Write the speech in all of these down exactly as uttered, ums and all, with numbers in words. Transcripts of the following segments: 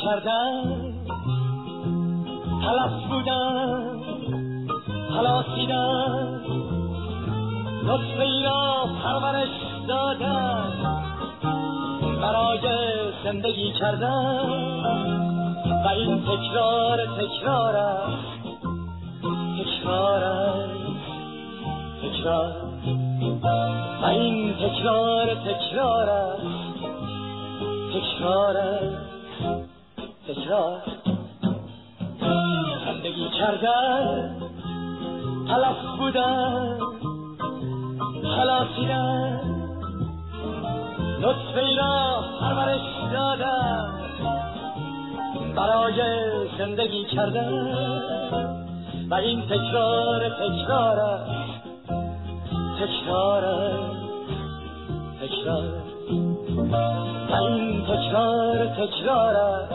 کردن، تلف بودن، هلاسیدن، لطفی را پرورش دادن، برای زندگی کردن و این تکرار تکرار است، تکرار است، تکرار و این تکرار تکرار است، تکرار است، تکرار. زندگی کردن، تلف بودن، خلاصیدن، لطفی را پرورش دادن، برای زندگی کردن و این تکرار تکرار است، تکرار است، تکرار و این تکرار تکرار است،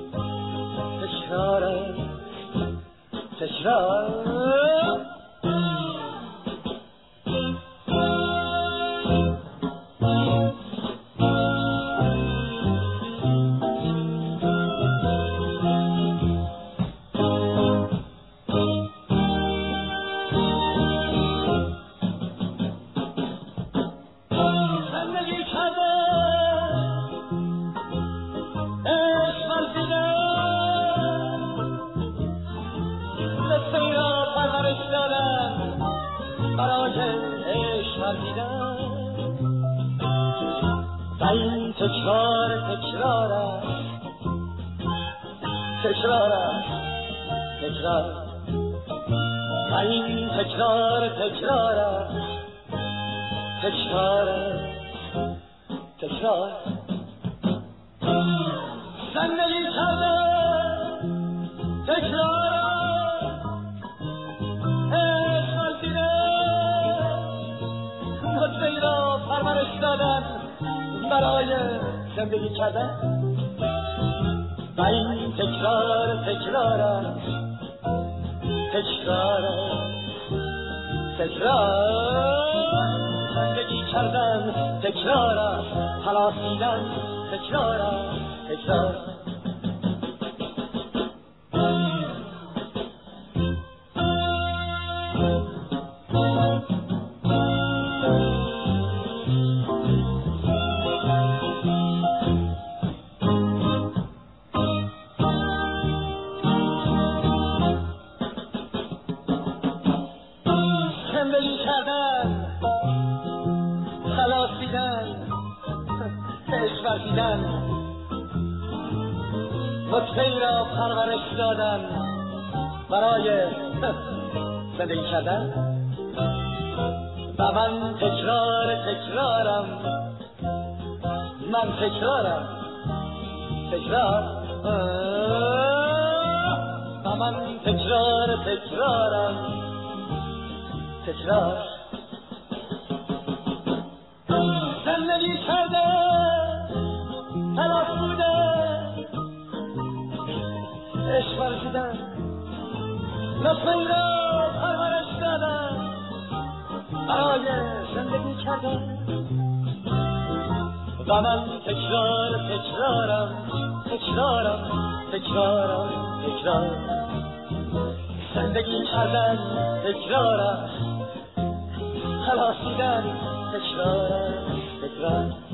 تکرار است، تکرار. تکرار تکرار است، تکرار است، تکرار و این تکرار تکرار است، تکرار است، تکرار. زندگی کردن، تکرار است، عشق ورزیدن، لطفی را پرورش دادن، برای زندگی کردن و این تکرار تکرار است، تکرار است، تکرار. زندگی کردن تکرار است، خلاصیدن تکرار است، تکرار. لطفی را پرورش دادن، برای زندگی کردن و من تکرار تکرارم، من تکرارم، تکرار و من تکرار تکرارم، تکرار. زندگی کردن، تلف بودن، عشق ورزیدن، لطفی را پرورش دادن، برای زندگی کردن و من تکرار تکرارم، تکرارم، تکرارم، تکرار. زندگی کردن تکرار است، خلاصیدن تکرار است، تکرار.